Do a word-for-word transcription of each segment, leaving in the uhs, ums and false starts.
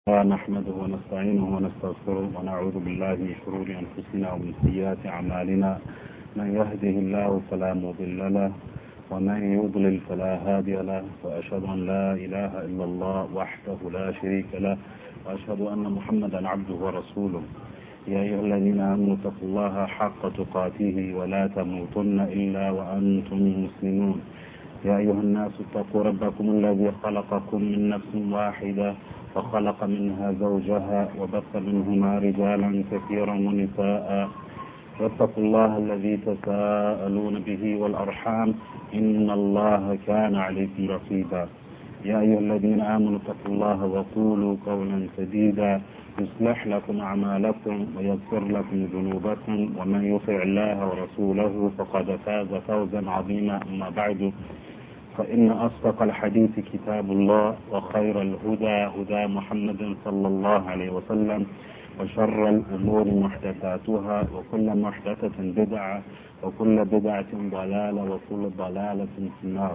نحمده ونستعينه ونستغفره ونعوذ بالله من شرور أنفسنا ومن سيئات أعمالنا. من يهده الله فلا مضل له ومن يضلل فلا هادي له، وأشهد أن لا إله إلا الله وحده لا شريك له، وأشهد أن محمدا عبده ورسوله. يا أيها الذين آمنوا اتقوا الله حق تقاته ولا تموتن إلا وأنتم مسلمون. يا أيها الناس اتقوا ربكم الذي خلقكم من نفس واحدة وخلق منها زوجها وبث منهما رجالا كثيرا ونساء، واتقوا الله الذي تساءلون به والأرحام إن الله كان عليكم رقيبا. يا أيها الذين آمنوا اتقوا الله وقولوا قولا سديدا يصلح لكم أعمالكم ويغفر لكم ذنوبكم، ومن يطع الله ورسوله فقد فاز فوزا عظيما. أما بعد، فإن أصدق الحديث كتاب الله، وخير الهدى هدى محمد صلى الله عليه وسلم، وشر الأمور محدثاتها، وكل محدثة بدعة، وكل بدعة ضلالة، وكل ضلالة في النار.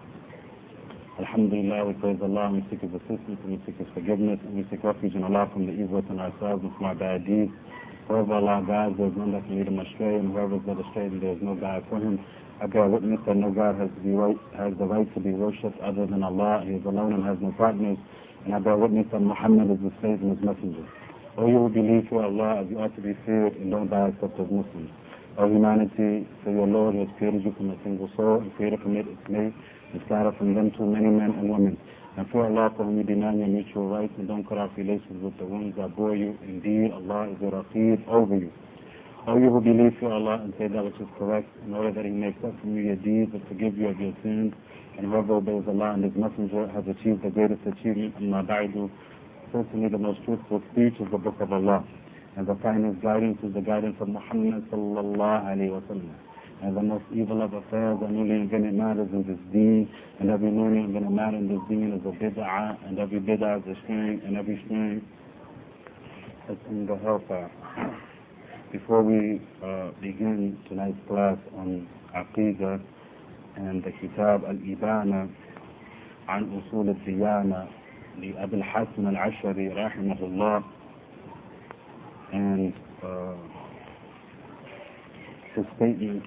Alhamdulillah, we praise Allah, we seek His assistance, and we seek His forgiveness, and we seek refuge in Allah from the evil within ourselves and from our bad deeds. Whoever Allah guides, there is none that can lead him astray, and whoever is led astray, there is no guide for him. I bear witness that no God has, to be right, has the right to be worshipped other than Allah. He is alone and has no partners. And I bear witness that Muhammad is His slave and His messenger. O you who believe for Allah as you ought to be feared, and don't die except as Muslims. O humanity, for your Lord who has created you from a single soul and created from it its mate, and scattered from them too many men and women. And for Allah, for whom you deny your mutual rights and don't cut off relations with the ones that bore you, indeed Allah is a Raqib over you. O you who believe for Allah and say that which is correct, in order that He may accept from you your deeds and forgive you of your sins, and whoever obeys Allah and His Messenger has achieved the greatest achievement. Amma ba'du, certainly the most truthful speech is the Book of Allah, and the finest guidance is the guidance of Muhammad sallallahu alayhi wa sallam. And the most evil of affairs are newly invented matters in this deen, and every newly invented matter in this deen is a bid'ah, and every bid'ah is a strain, and every strain is in the hellfire. Before we uh, begin tonight's class on Aqidah and the Kitab Al-Ibana عن أصول الديانة لأبي الحسن العشري رحمه الله, and uh, his statement,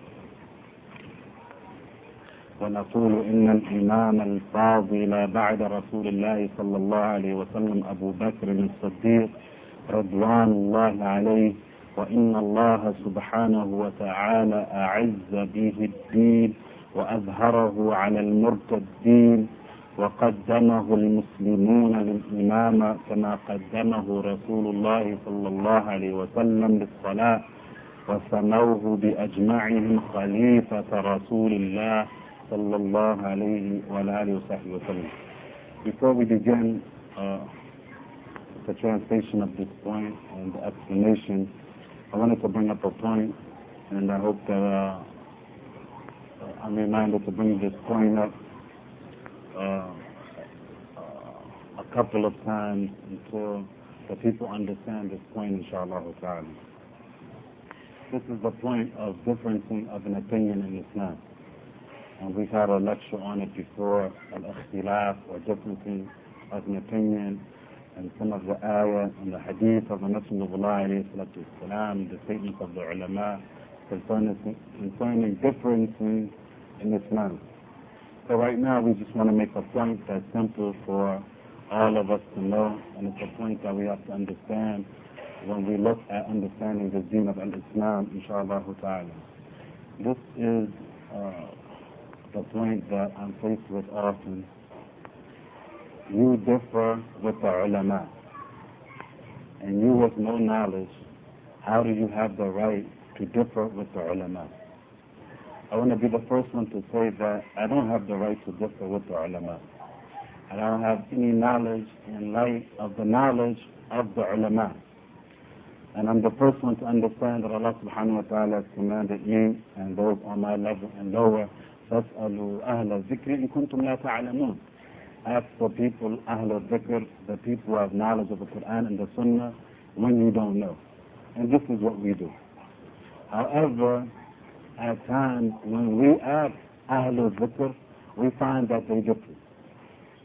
ونقول إن الإمام الفاضل بعد رسول الله صلى الله عليه وسلم أبو بكر الصديق رضوان الله عليه، وإن الله سبحانه وتعالى أعز به الدين وأظهره على المرتدين، وقدمه المسلمون للإمامة كما قدمه رسول الله صلى الله عليه وسلم للصلاة، وسموه بأجمعهم خليفة رسول الله صلى الله عليه وآله وصحبه وسلم. Before we begin uh, the translation of this point and the explanation, I wanted to bring up a point, and I hope that uh, I'm reminded to bring this point up uh, uh, a couple of times until the people understand this point, inshallah ta'ala. This is the point of differencing of an opinion in Islam. And we've had a lecture on it before, al-ikhtilaf, or differencing of an opinion, and some of the ayah and the hadith of the Messenger of Allah alayhi salatu wasalam, the statements of the ulama concerning, concerning differencing in Islam. So right now we just want to make a point that's simple for all of us to know, and it's a point that we have to understand when we look at understanding the deen of al-Islam, inshallah ta'ala. This is uh, the point that I'm faced with often. You differ with the ulama, and you with no knowledge, how do you have the right to differ with the ulama? I want to be the first one to say that I don't have the right to differ with the ulama. I don't have any knowledge in light of the knowledge of the ulama. And I'm the first one to understand that Allah subhanahu wa ta'ala has commanded me and those on my level and lower, فَاسْأَلُوا أَهْلَ الذِّكْرِ إِن كُنتُمْ لَا تَعْلَمُونَ. Ask the people, Ahl al-Dhikr, the people who have knowledge of the Quran and the Sunnah, when you don't know. And this is what we do. However, at times when we ask Ahl al-Dhikr, we find that they differ.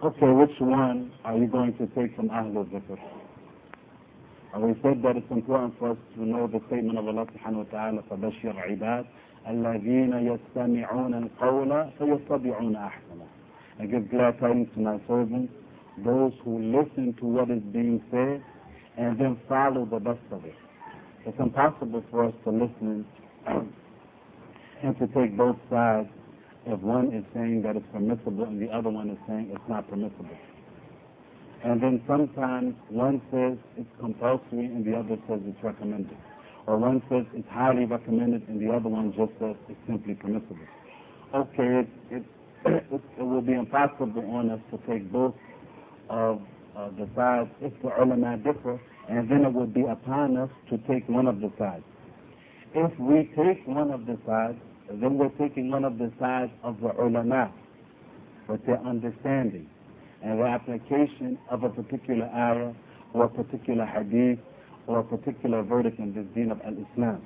Okay, which one are you going to take from Ahlul Zikr? And we said that it's important for us to know the statement of Allah subhanahu wa ta'ala, فَبَشِّرْ عِبَادٍ الَّذِينَ يَسْتَمِعُونَ الْقَوْلَ فَيَتَّبِعُونَ أَحْسَنَهُ. I give glad tidings to my servants, those who listen to what is being said and then follow the best of it. It's impossible for us to listen and to take both sides if one is saying that it's permissible and the other one is saying it's not permissible. And then sometimes one says it's compulsory and the other says it's recommended. Or one says it's highly recommended and the other one just says it's simply permissible. Okay, it, it, it, it will be impossible on us to take both of uh, the sides if the ulama differ, and then it will be upon us to take one of the sides. If we take one of the sides, then we're taking one of the sides of the ulama with their understanding and the application of a particular ayah or a particular hadith or a particular verdict in this deen of al-Islam.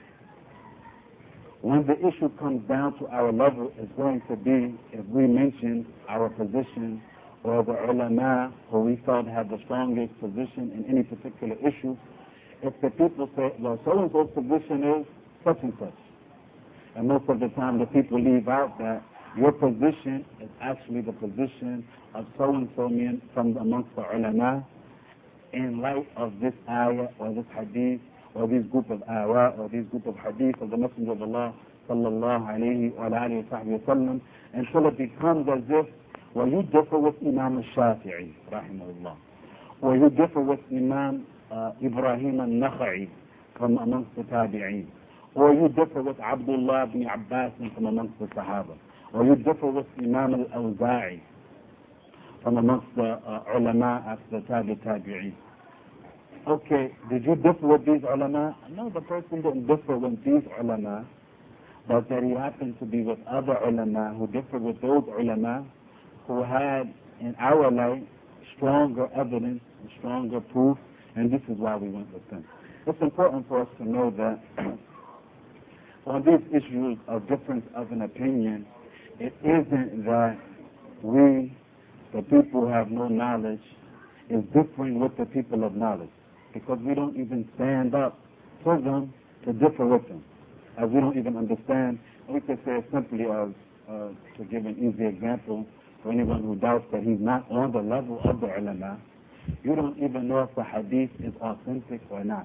When the issue comes down to our level, it's going to be if we mention our position or the ulama who we thought had the strongest position in any particular issue. If the people say, well, so-and-so's position is such and such, and most of the time the people leave out that your position is actually the position of so-and-so men from amongst the ulama in light of this ayah or this hadith or this group of ayah or this group of hadith of the Messenger of Allah sallallahu alayhi wa alayhi wa sallam, until it becomes as if, well, you differ with Imam al-Shafi'i rahimahullah, or you differ with Imam uh, Ibrahim al-Nakha'i from amongst the Tabi'een, or you differ with Abdullah ibn Abbas from amongst the Sahaba, or you differ with Imam al-Awza'i from amongst the uh, ulama after the Tabi Tabi'een. Okay, did you differ with these ulama? No, the person didn't differ with these ulama, but that he happened to be with other ulama who differed with those ulama who had, in our light, stronger evidence, stronger proof, and this is why we went with them. It's important for us to know that on these issues of difference of an opinion, it isn't that we, the people who have no knowledge, is differing with the people of knowledge, because we don't even stand up for them to differ with them, as we don't even understand. We could say it simply as, uh, to give an easy example, for anyone who doubts that he's not on the level of the ulama, you don't even know if the hadith is authentic or not.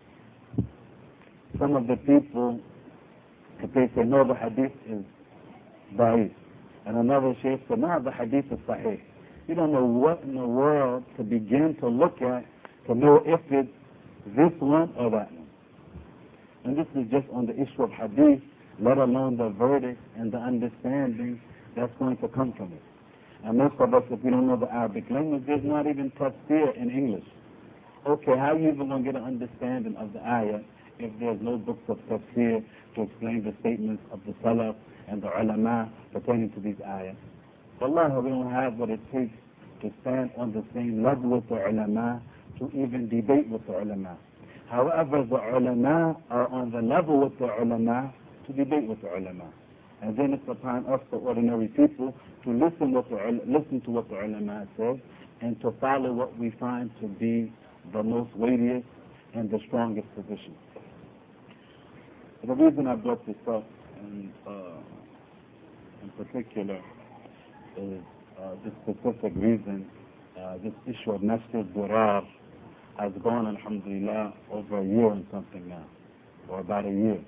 Some of the people, if they say, no, the hadith is da'if, and another shaykh said, no, the hadith is sahih. You don't know what in the world to begin to look at to know if it's this one or that one. And this is just on the issue of hadith, let alone the verdict and the understanding that's going to come from it. And most of us, if we don't know the Arabic language, there's not even tafsir in English. Okay, how are you even going to get an understanding of the ayah if there's no books of tafsir to explain the statements of the salaf and the ulama pertaining to these ayahs? Wallahi, we don't have what it takes to stand on the same level with the ulama to even debate with the ulama. However, the ulama are on the level with the ulama to debate with the ulama. And then it's upon us, the ordinary people, to listen, what the, listen to what the ulama says and to follow what we find to be the most weightiest and the strongest position. The reason I brought this up in, uh, in particular is uh, this specific reason. Uh, this issue of Nasr Durar has gone, alhamdulillah, over a year and something now, or about a year.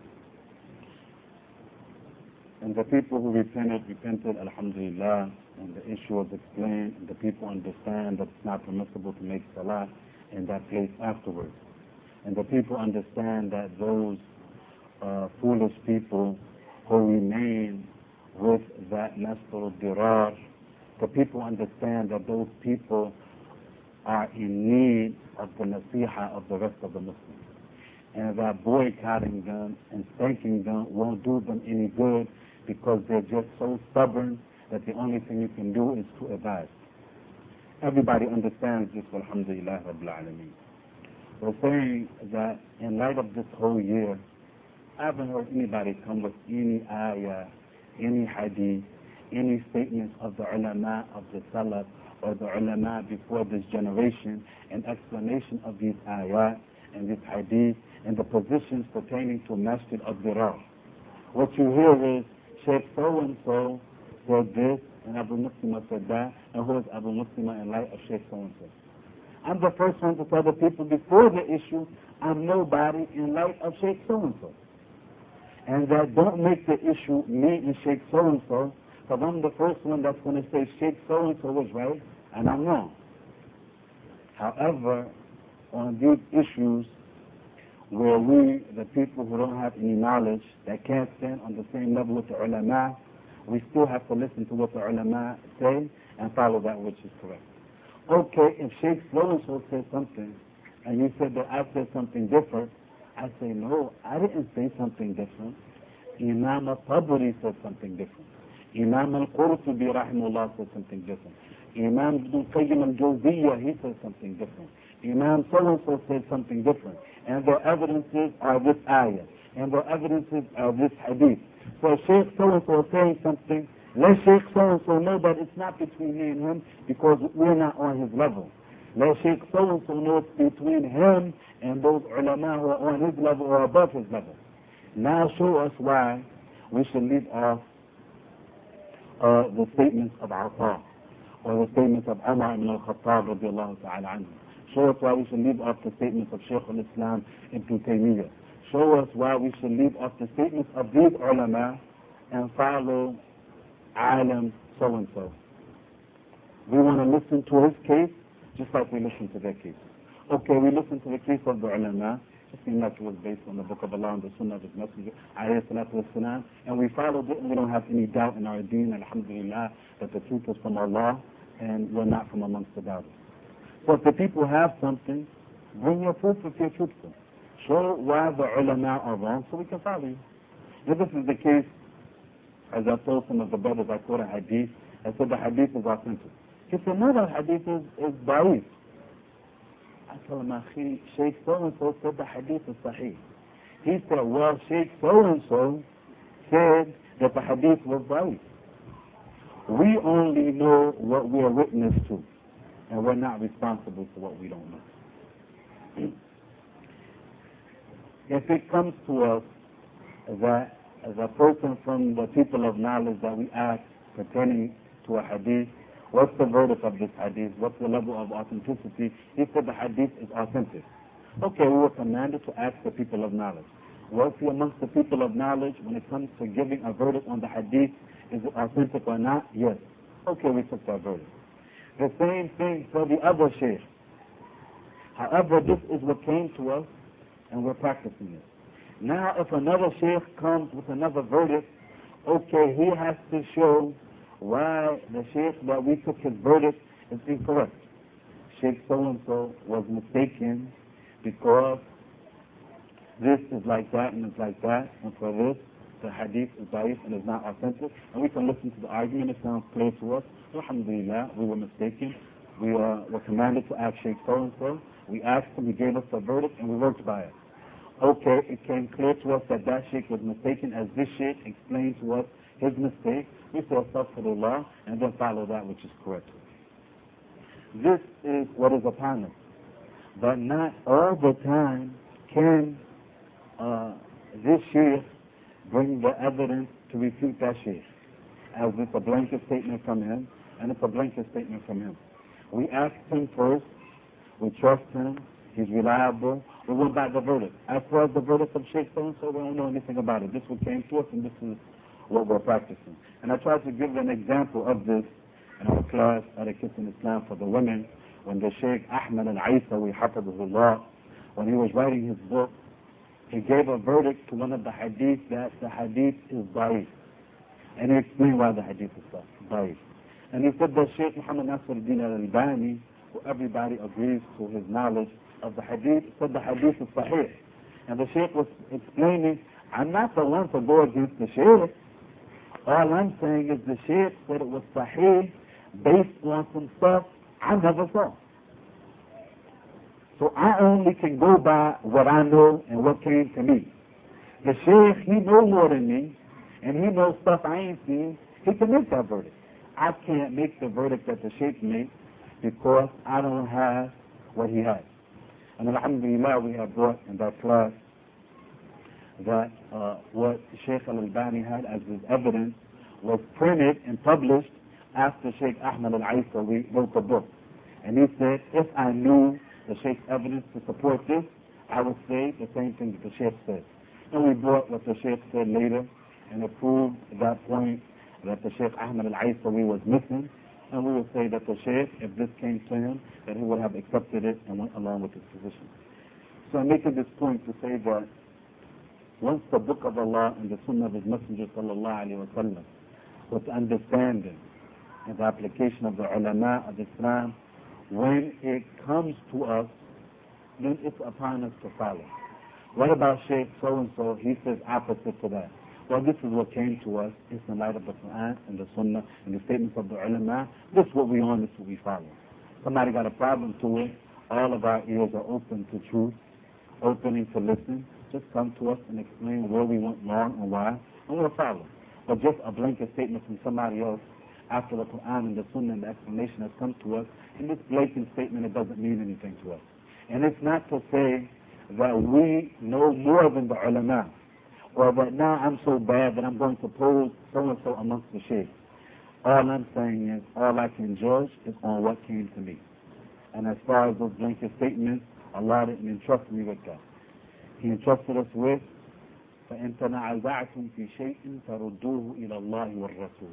And the people who repented, repented, alhamdulillah, and the issue was explained, and the people understand that it's not permissible to make salah in that place afterwards. And the people understand that those uh, foolish people who remain with that Nasr Dirar, the people understand that those people are in need of the nasiha of the rest of the Muslims. And that boycotting them and spanking them won't do them any good, because they're just so stubborn that the only thing you can do is to advise. Everybody understands this, alhamdulillah rabbil alameen. We're saying that in light of this whole year, I haven't heard anybody come with any ayah, any hadith, any statements of the ulama of the Salaf or the ulama before this generation, an explanation of these ayat and these hadith and the positions pertaining to Masjid al-Dirar. What you hear is Sheikh so-and-so said this, and Abu Muslima said that, and who is Abu Muslima in light of Sheikh so-and-so? I'm the first one to tell the people before the issue, I'm nobody in light of Sheikh so-and-so. And that don't make the issue me and Sheikh so-and-so, because I'm the first one that's going to say Sheikh so-and-so was right, and I'm wrong. However, on these issues where we, the people who don't have any knowledge, that can't stand on the same level with the ulama, we still have to listen to what the ulama say and follow that which is correct. Okay, if Sheikh so-and-so said something, and you said that I said something different, I say, no, I didn't say something different. Imam al-Tabari said something different. Imam al-Qurtubi rahimahullah said something different. Imam Ibn Qayyim al-Jawziyya, he said something different. Imam so-and-so said something different. And their evidences are this ayah. And their evidences are this hadith. So Sheikh so-and-so is saying something, let Sheikh so-and-so know that it's not between me and him because we're not on his level. Let Sheikh so-and-so know it's between him and those ulama who are on his level or above his level. Now show us why we should leave off uh, the statements of Ata or the statements of Umar ibn al-Khattab radiallahu ta'ala anhu. Show us why we should leave off the statements of Shaykh al-Islam Ibn Taymiyyah. Show us why we should leave off the statements of these ulama and follow alim so-and-so. We want to listen to his case just like we listen to their case. Okay, we listen to the case of the ulama. It seemed like it was based on the Book of Allah and the Sunnah of His Messenger, alayhi salatu wassalam, and we followed it, and we don't have any doubt in our deen, alhamdulillah, that the truth is from Allah, and we're not from amongst the doubters. So if the people have something, bring your proof if you're truthful. Show why the ulama are wrong so we can follow you. If this is the case, as I told some of the brothers, I quote a hadith, I said the hadith is authentic. He said, no, the hadith is, is da'if. I told him, Akhi, Sheikh so-and-so said the hadith is sahih. He said, well, Sheikh so-and-so said that the hadith was da'if. We only know what we are witness to, and we're not responsible for what we don't know. If it comes to us that as a person from the people of knowledge that we ask pertaining to a hadith, what's the verdict of this hadith? What's the level of authenticity? He said the hadith is authentic. Okay, we were commanded to ask the people of knowledge. Was he amongst the people of knowledge when it comes to giving a verdict on the hadith? Is it authentic or not? Yes. Okay, we took that verdict. The same thing for the other shaykh. However, this is what came to us, and we're practicing it. Now, if another shaykh comes with another verdict, okay, he has to show why the sheikh that we took his verdict is incorrect. Sheikh so-and-so was mistaken because this is like that and it's like that, and for this, the hadith is da'if and is not authentic, and we can listen to the argument. It sounds clear to us. Alhamdulillah, we were mistaken. We uh, were commanded to ask Sheikh so-and-so. We asked him, he gave us the verdict, and we worked by it. Okay, it came clear to us that that sheikh was mistaken as this sheikh explained to us his mistake. We say astaghfirullah and then follow that which is correct. This is what is upon us. But not all the time can uh, this sheikh bring the evidence to refute that sheikh. As it's a blanket statement from him, and it's a blanket statement from him. We asked him first, we trust him, he's reliable, we went by the verdict. As far as the verdict of Sheikh so-and-so, we don't know anything about it. This what came to us, and this is what we're practicing. And I tried to give an example of this in our class, Etiquette in Islam for the women, when the Sheikh Ahmed al-Aisawi, hafidhahullah, when he was writing his book, he gave a verdict to one of the hadith that the hadith is da'if. And he explained why the hadith is da'if. And he said that Sheikh Muhammad Nasruddin al-Albani, who everybody agrees to his knowledge of the hadith, said the hadith is sahih. And the Sheikh was explaining, I'm not the one to go against the Sheikh. All I'm saying is the Sheikh said it was sahih based on some stuff I never saw. So I only can go by what I know and what came to me. The Sheikh, he knows more than me, and he knows stuff I ain't seen, He can make that verdict. I can't make the verdict that the Sheikh makes because I don't have what he has. And alhamdulillah, we have brought in that class that uh, what Sheikh Al-Albani had as his evidence was printed and published after Sheikh Ahmad Al-Aisawi wrote the book. And he said, if I knew the Sheikh's evidence to support this, I would say the same thing that the Sheikh said. And we brought what the Sheikh said later and approved that point that the Sheikh Ahmad Al-Aisawi was missing. And we would say that the Sheikh, if this came to him, that he would have accepted it and went along with his position. So I'm making this point to say that once the book of Allah and the Sunnah of His Messenger sallallahu alayhi wa sallam, with understanding and the application of the ulama of Islam, when it comes to us, then it's upon us to follow. What about Shaykh so-and-so? He says opposite to that. Well, this is what came to us. It's in light of the Quran and the Sunnah and the statements of the ulama. This is what we on, this is what we follow. Somebody got a problem to it. All of our ears are open to truth, opening to listen. Just come to us and explain where we went wrong and why, and we'll follow. But just a blanket statement from somebody else after the Quran and the Sunnah and the explanation has come to us, in this blatant statement, it doesn't mean anything to us. And it's not to say that we know more than the ulama, or that now I'm so bad that I'm going to pose so-and-so amongst the sheikhs. All I'm saying is, all I can judge is on what came to me. And as far as those blanket statements, Allah didn't entrust me with that. He entrusted us with, فَإِن تَنَعَزَعْتُمْ فِي شَيْءٍ فَرُدُّوهُ إِلَى اللَّهِ وَالرَّسُولِ.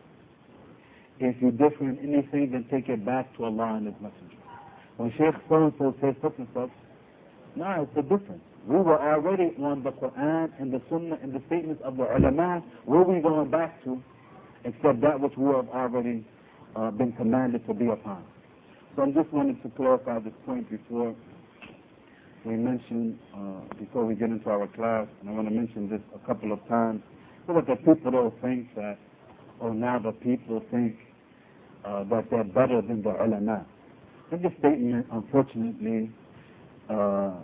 If you differ in anything, then take it back to Allah and His Messenger. When Shaykh so-and-so says such and such, no, it's a difference. We were already on the Quran and the Sunnah and the statements of the ulama. Where are we going back to except that which we have already uh, been commanded to be upon? So I just wanted to clarify this point before we mention, uh, before we get into our class, and I want to mention this a couple of times, so that the people don't think that, oh, now the people think uh, that they're better than the ulama. And this statement, unfortunately, uh,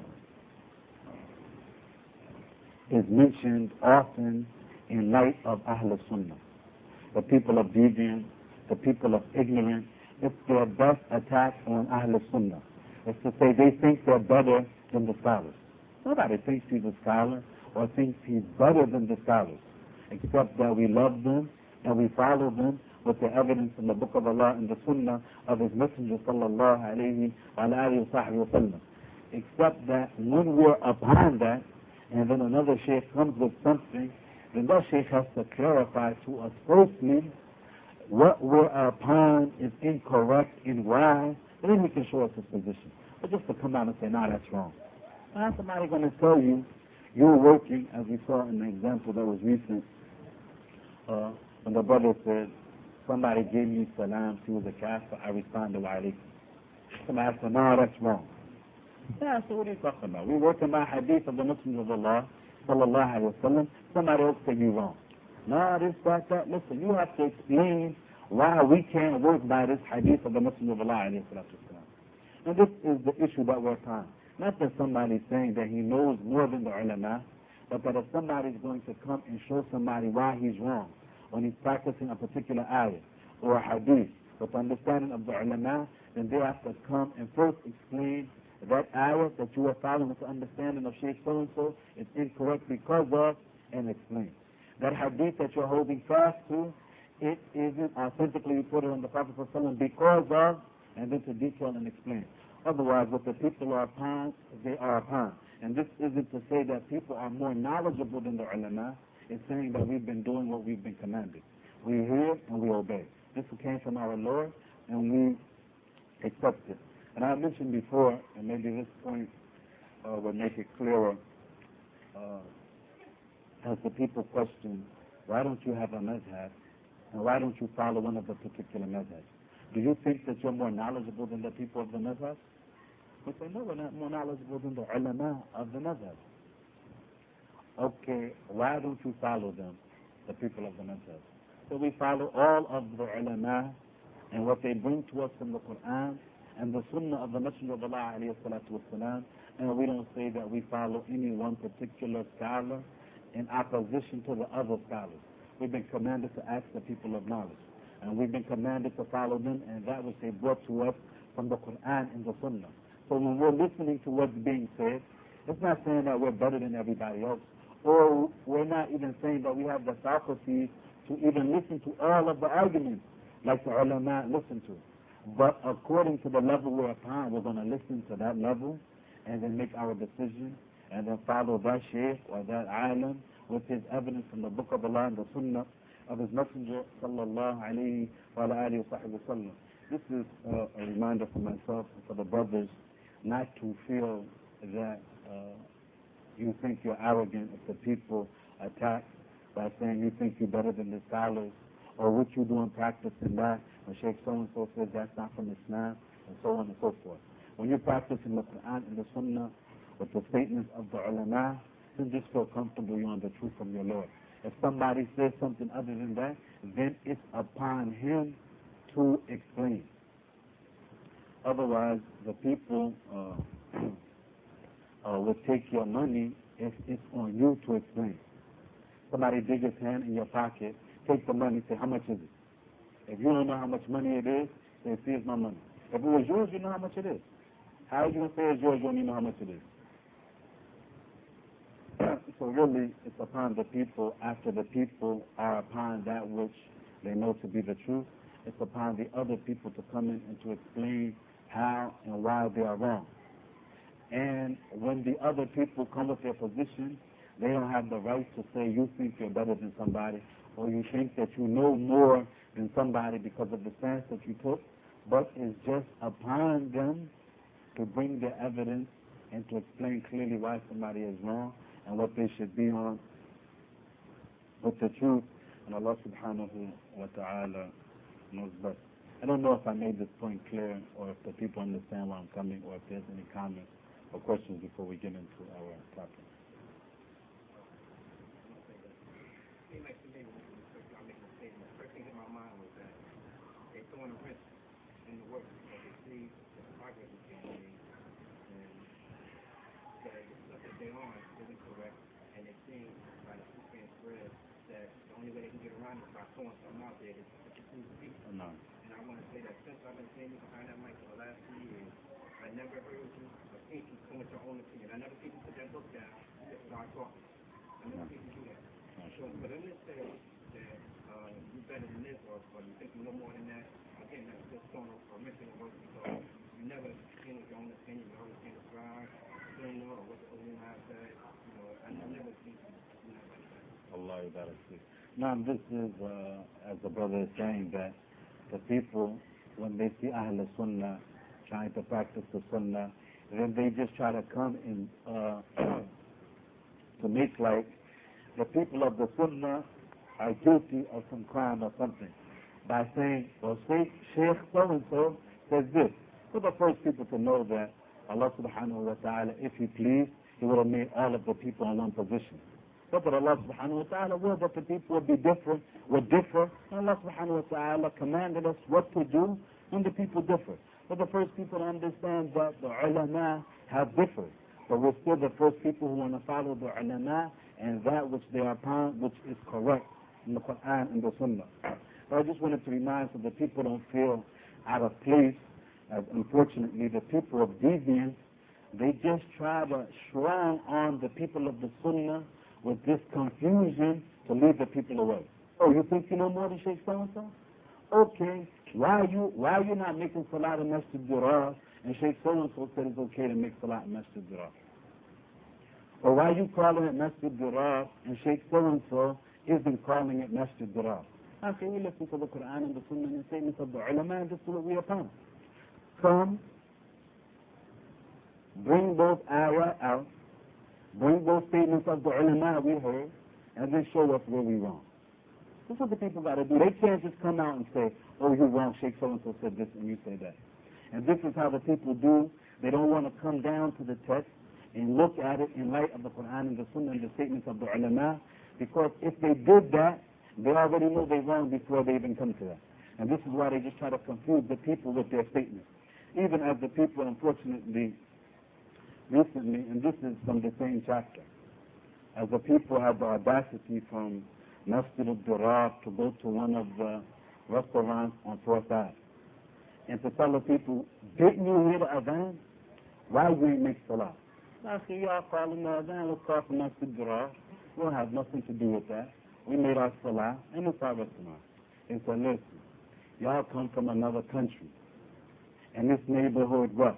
is mentioned often in light of Ahl Sunnah. The people of deviance, the people of ignorance, it's their best attack on Ahl Sunnah. It's to say they think they're better than the scholars. Nobody thinks he's a scholar or thinks he's better than the scholars, except that we love them and we follow them with the evidence in the Book of Allah and the Sunnah of His Messenger sallallahu alayhi wa alihi wa sallam. Except that when we're upon that, and then another sheikh comes with something, then that sheikh has to clarify to us firstly what we're upon is incorrect and why, and then he can show us his position. But just to come out and say, no, that's wrong. Now somebody going to tell you, you're working, as we saw in the example that was recent, uh, when the brother said, somebody gave me salam, he was a kafir, I responded, wa alaikum. Somebody said, no, that's wrong. Yeah, so what are you talking about? We're working by hadith of the Messenger of Allah, sallallahu alayhi wa sallam. Somebody else said you wrong. No, this, that, that. Listen, you have to explain why we can't work by this hadith of the Messenger of Allah, alayhi salatu wasalam. And this is the issue that we're upon. Not that somebody's saying that he knows more than the ulama, but that if somebody's going to come and show somebody why he's wrong when he's practicing a particular ayah or a hadith with understanding of the ulama, then they have to come and first explain that ayah that you are following with the understanding of Shaykh so-and-so is incorrect because of, and explain. That hadith that you're holding fast to, it isn't authentically reported on the Prophet ﷺ because of, and then to detail and explain. Otherwise, what the people are upon, they are upon. And this isn't to say that people are more knowledgeable than the ulama. It's saying that we've been doing what we've been commanded. We hear and we obey. This came from our Lord, and we accept it. And I mentioned before, and maybe this point uh, would make it clearer, uh, as the people question, why don't you have a madhab, and why don't you follow one of the particular madhabs? Do you think that you're more knowledgeable than the people of the madhab? We say, no, we're not more knowledgeable than the ulama of the madhab. Okay, why don't you follow them, the people of the madhab? So we follow all of the ulama and what they bring to us from the Quran and the Sunnah of the Messenger of Allah alayhi salatu wasalam, and we don't say that we follow any one particular scholar in opposition to the other scholars. we've been commanded to ask the people of knowledge. And we've been commanded to follow them, and that which they brought to us from the Quran and the Sunnah. So when we're listening to what's being said, it's not saying that we're better than everybody else, or we're not even saying that we have the faculty to even listen to all of the arguments like the ulama listen to. But according to the level we're upon, we're going to listen to that level and then make our decision and then follow that shaykh or that alim with his evidence from the book of Allah and the Sunnah of his Messenger sallallahu alayhi wa alihi wa sallam. This is uh, a reminder for myself and for the brothers not to feel that uh, you think you're arrogant if the people attack by saying you think you're better than the scholars, or what you do in practice in that, and Sheikh so-and-so says that's not from Islam, and so on and so forth. When you're practicing the Quran and the Sunnah with the statements of the ulama, then just feel comfortable you're on the truth from your Lord. If somebody says something other than that, then it's upon him to explain. Otherwise, the people uh, uh, will take your money if it's on you to explain. Somebody dig his hand in your pocket, take the money, say, how much is it? If you don't know how much money it is, say, see, it's my money. If it was yours, you know how much it is. How are you going to say it's yours, you don't even know how much it is? So really, it's upon the people, after the people are upon that which they know to be the truth, it's upon the other people to come in and to explain how and why they are wrong. And when the other people come with their position, they don't have the right to say you think you're better than somebody, or you think that you know more than somebody because of the stance that you took, but it's just upon them to bring their evidence and to explain clearly why somebody is wrong and what they should be on with the truth. And Allah subhanahu wa ta'ala knows best. I don't know if I made this point clear or if the people understand where I'm coming, or if there's any comments or questions before we get into our topic. First thing in my mind was that they're throwing a risk in the work because they see the progress is being made, and that the stuff that they're on isn't correct, and they're seeing by the super spread that the only way they can get around is by throwing something out there that's to prove peace. No. And I want to say that since I've been seeing you behind that mic for the last few years, I never heard you or seen you come with your own opinion. I never seen you put that book down and start talking. I never seen you do that. So for them to say that uh, you're better than this, or, or you think you know more than that, again, that's just throwing a risk in the work, because you never came with your own opinion. You always came to try, Sunnah, or what the ulama said. You know, I never seen you do that like that. Allah barak fik. Now this is, uh, as the brother is saying, that the people, when they see Ahl Sunnah trying to practice the Sunnah, then they just try to come in uh, to make like the people of the Sunnah are guilty of some crime or something by saying, well, Sheikh so-and-so says this. So the first people to know that Allah subhanahu wa ta'ala, if he pleased, he would have made all of the people in one position. But that Allah subhanahu wa ta'ala will that the people would be different, would differ. And Allah subhanahu wa ta'ala commanded us what to do when the people differ. But the first people to understand that the ulama have differed. But we're still the first people who want to follow the ulama and that which they are upon, which is correct in the Quran and the Sunnah. But I just wanted to remind so that people don't feel out of place, as unfortunately the people of deviance, they just try to shrine on the people of the Sunnah with this confusion to lead the people away. Oh, you think you know more than Sheikh so-and-so? Okay, why are you why are you not making Salat in Masjid Dirar and Sheikh so-and-so said it's okay to make Salat in Masjid Dirar? Or why are you calling it Masjid Dirar and Sheikh so-and-so isn't calling it Masjid Dirar? I say we listen to the Quran and the Sunnah and the statements of the ulama, and this is what we are upon. Come, bring those ayah out, bring those statements of the ulama we heard, and then show us where we wrong. This is what the people got to do. They can't just come out and say, oh, you're wrong, Sheikh so-and-so said this and you say that. And this is how the people do. They don't want to come down to the text and look at it in light of the Quran and the Sunnah and the statements of the ulama, because if they did that, they already know they're wrong before they even come to that. And this is why they just try to confuse the people with their statements. Even as the people, unfortunately, recently, and this is from the same chapter, as the people have the audacity from Masjid al-Dirar, to go to one of the restaurants on fourth Ave and to tell the people, didn't you hear the adhan? Why you ain't make salah? I said, y'all calling the adhan, let's call for Masjid al-Dirar. We don't have nothing to do with that. We made our salah and it's our restaurant. They said, listen, y'all come from another country and this neighborhood rough.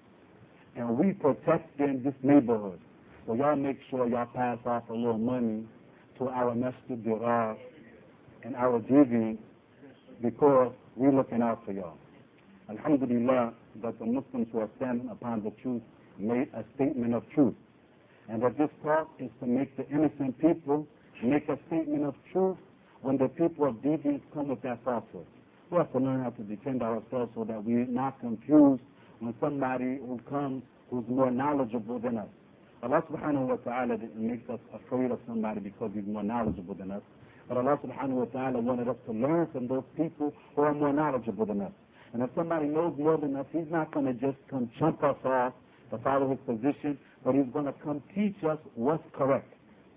And we protecting this neighborhood. So y'all make sure y'all pass off a little money to our Masjid Dirar and our deviants because we're looking out for y'all. Alhamdulillah that the Muslims who are standing upon the truth made a statement of truth. And that this talk is to make the innocent people make a statement of truth when the people of deviance come with that falsehood. We have to learn how to defend ourselves so that we're not confused when somebody who comes who's more knowledgeable than us. Allah subhanahu wa ta'ala didn't make us afraid of somebody because he's more knowledgeable than us. But Allah subhanahu wa ta'ala wanted us to learn from those people who are more knowledgeable than us. And if somebody knows more than us, he's not going to just come chump us off to follow his position, but he's going to come teach us what's correct.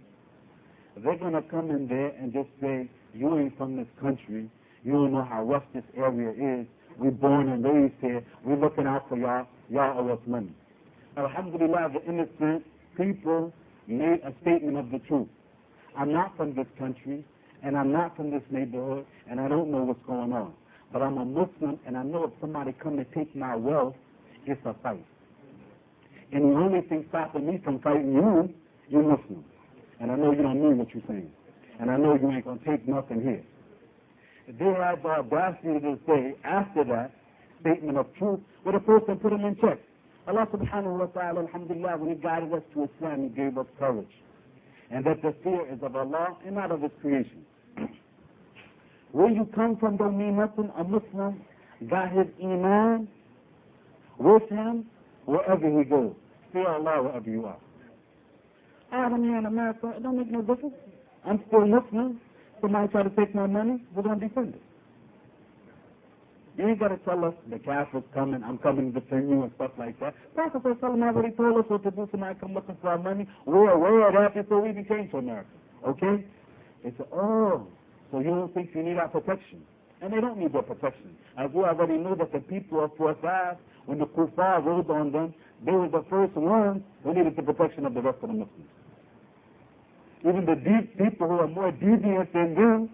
They're going to come in there and just say, you ain't from this country, you don't know how rough this area is, we're born and raised here, we're looking out for y'all, y'all owe us money. Alhamdulillah, the innocent people made a statement of the truth. I'm not from this country, and I'm not from this neighborhood, and I don't know what's going on. But I'm a Muslim, and I know if somebody come to take my wealth, it's a fight. And the only thing stopping me from fighting you, you're Muslim. And I know you don't mean what you're saying. And I know you ain't going to take nothing here. They had the audacity to say, after that statement of truth, well, the person put them in check. Allah subhanahu wa ta'ala, alhamdulillah, when he guided us to Islam, he gave us courage. And that the fear is of Allah and not of his creation. Where you come from don't mean nothing. A Muslim got his iman with him wherever he goes. Fear Allah wherever you are. I'm here in America, it don't make no difference. I'm still Muslim. Somebody try to take my money, we're going to defend it. You ain't got to tell us the Catholics coming, I'm coming to defend you and stuff like that. Prophet already told us what to do. Somebody come looking for our money. We're aware of that before we even came to America. Okay? They said, oh, so you don't think you need our protection? And they don't need their protection. As we already know that the people of Fourth Ave, when the Kuffar rode on them, they were the first ones who needed the protection of the rest of the Muslims. Even the deep people who are more deviant than them,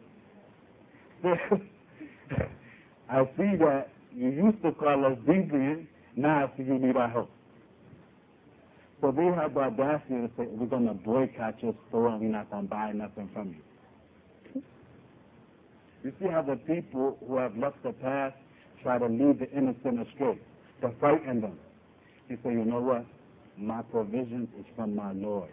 I see that you used to call us deviant, now I see you need our help. So they have the audacity to say, we're going to boycott your store and we're not going to buy nothing from you. You see how the people who have left the path try to lead the innocent astray, to frighten them. He said, you know what? My provisions is from my Lord.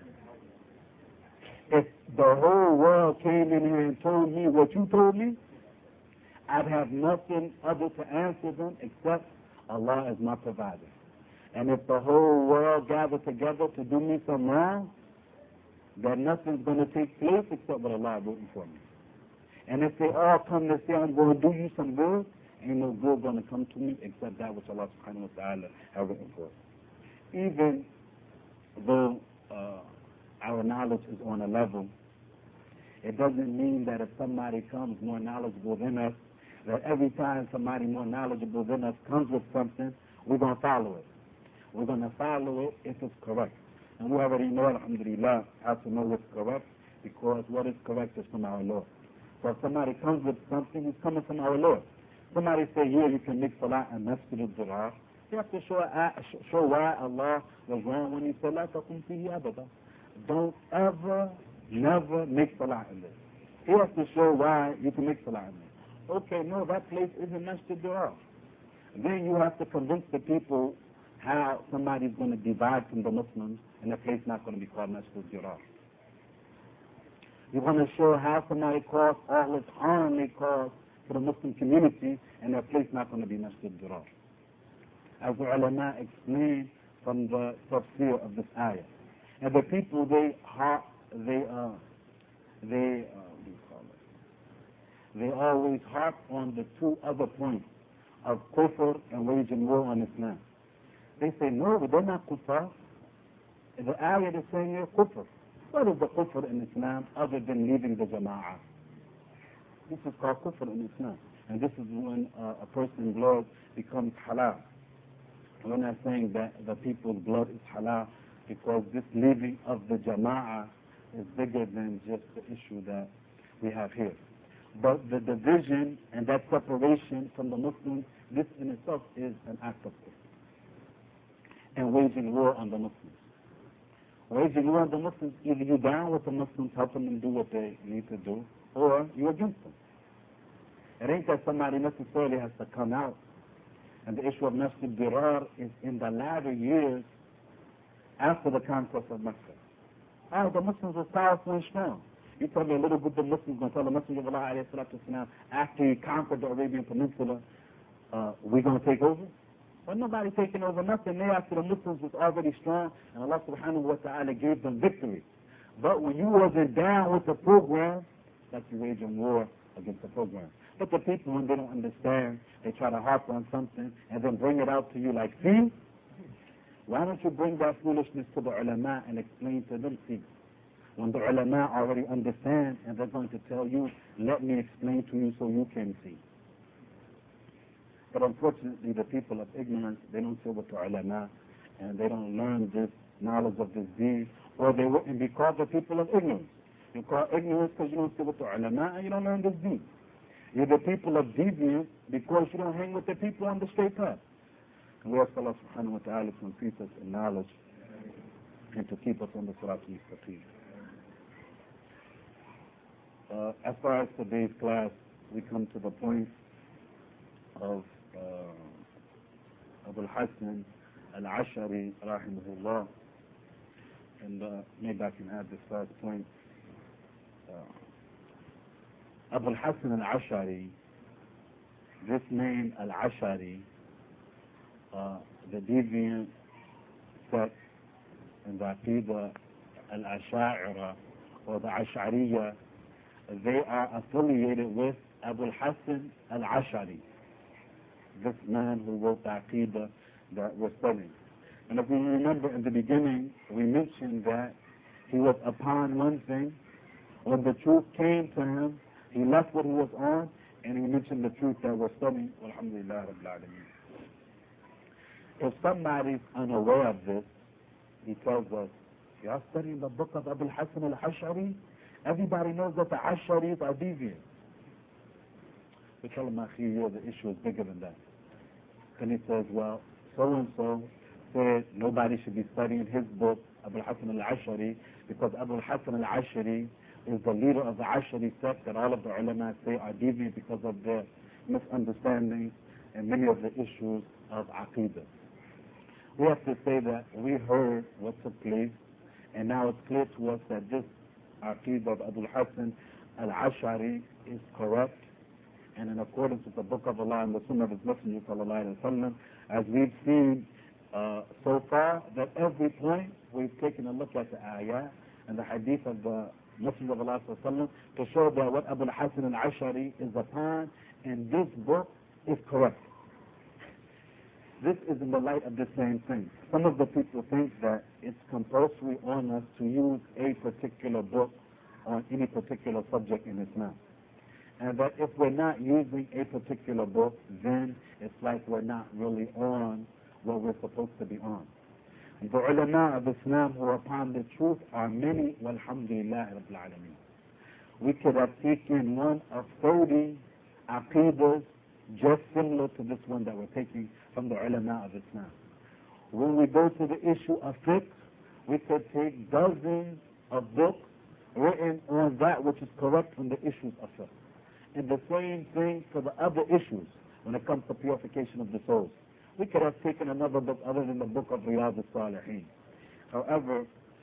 If the whole world came in here and told me what you told me, I'd have nothing other to answer them except Allah is my provider. And if the whole world gathered together to do me some wrong, then nothing's going to take place except what Allah is waiting for me. And if they all come to say, I'm going to do you some good, ain't no good going to come to me except that which Allah subhanahu wa ta'ala has written for us. Even though uh, our knowledge is on a level, it doesn't mean that if somebody comes more knowledgeable than us, that every time somebody more knowledgeable than us comes with something, we're going to follow it. We're going to follow it if it's correct. And we already know, alhamdulillah, how to know what's correct, because what is correct is from our Lord. So if somebody comes with something, he's coming from our Lord. Somebody say, here you can make salah and Masjid al-Dirar. You have to show, show why Allah was wrong when he said, La taqum fihi abada. Don't ever, never make salah in this. He has to show why you can make salah in this. Okay, no, that place isn't Masjid al-Dirar. Then you have to convince the people how somebody's going to divide from the Muslims and the place not going to be called Masjid al-Dirar. You're going to show how somebody caused all this harm they caused to the Muslim community and their place not going to be Masjid al-Dirar. As the ulama explained from the tafsir of this ayah. And the people, they harp, they, uh, they, uh, what do you call it? They always harp on the two other points of kufr and waging war on Islam. They say, no, they're not kuffar. The ayah is saying you're kufr. What is the kufr in Islam other than leaving the jama'ah? This is called kufr in Islam. And this is when uh, a person's blood becomes halal. We're not saying that the people's blood is halal because this leaving of the jama'ah is bigger than just the issue that we have here. But the division and that separation from the Muslims, this in itself is an act of kufr. And waging war on the Muslims. Waging war on the Muslims, either you're down with the Muslims, helping them do what they need to do, or you're against them. It ain't that somebody necessarily has to come out. And the issue of Nafs al-Dirar is in the latter years after the conquest of Mecca. Oh, the Muslims were powerful and strong. You tell me a little group of Muslims going to tell the Messenger of Allah alayhi salatu wasalam, after he conquered the Arabian Peninsula, uh, we're going to take over? Well, nobody taking over nothing. They after the Muslims was already strong, and Allah subhanahu wa ta'ala gave them victory. But when you wasn't down with the program, that's you waging war against the program. But the people, when they don't understand, they try to harp on something and then bring it out to you like, see? Why don't you bring that foolishness to the ulama and explain to them, see? When the ulama already understand and they're going to tell you, let me explain to you so you can see. But unfortunately, the people of ignorance, they don't sit with the ulama and they don't learn this knowledge of this deen, or they wouldn't be called the people of ignorance. You're called ignorance because you don't sit with the ulama and you don't learn this deen. You're the people of deviance because you don't hang with the people on the straight path. And we ask Allah subhanahu wa ta'ala to increase us in knowledge and to keep us on the Sirat al-Mustaqim. Uh, as far as today's class, we come to the point of uh, Abu al-Hasan al-Ash'ari, rahimahullah. And uh, maybe I can add this last point. Uh, Abu al-Hasan al-Ash'ari, this name al-Ash'ari, uh, the deviant sect in the Aqidah al-Asha'ira or the Ash'ariyya, they are affiliated with Abu al-Hasan al-Ash'ari, this man who wrote the Aqidah that we're studying. And if we remember in the beginning, we mentioned that he was upon one thing. When the truth came to him, he left what he was on, and he mentioned the truth that we're studying. Alhamdulillah Rabbil Alameen. If somebody's unaware of this, he tells us, you're studying the book of Abu al-Hasan al-Ash'ari? Everybody knows that the Ash'aris are deviant. We tell him, Akhi, the issue is bigger than that. Then he says, well, so-and-so said nobody should be studying his book, Abu al-Hasan al-Ash'ari, because Abu al-Hasan al-Ash'ari is the leader of the Ash'ari sect that all of the ulama say are deviant because of their misunderstandings and many of the issues of Aqidah. We have to say that we heard what took place, and now it's clear to us that this Aqidah of Abu al-Hasan al-Ash'ari is correct and in accordance with the Book of Allah and the Sunnah of His Messenger sallallahu alaihi wasallam. As we've seen uh, so far, that every point we've taken a look at the ayah and the hadith of the Messenger of Allah sallallahu alaihi wasallam to show that what Abu al-Hasan al-Ash'ari is upon in this book is correct. This is in the light of the same thing. Some of the people think that it's compulsory on us to use a particular book on any particular subject in Islam. And that if we're not using a particular book, then it's like we're not really on what we're supposed to be on. The ulama of Islam who are upon the truth are many, walhamdulillah rabbil alameen. We could have taken one of thirty aqeedas just similar to this one that we're taking from the ulama of Islam. When we go to the issue of fiqh, we could take dozens of books written on that which is correct from the issues of fiqh. And the same thing for the other issues when it comes to purification of the souls. We could have taken another book other than the book of Riyadh al-Salihin. However,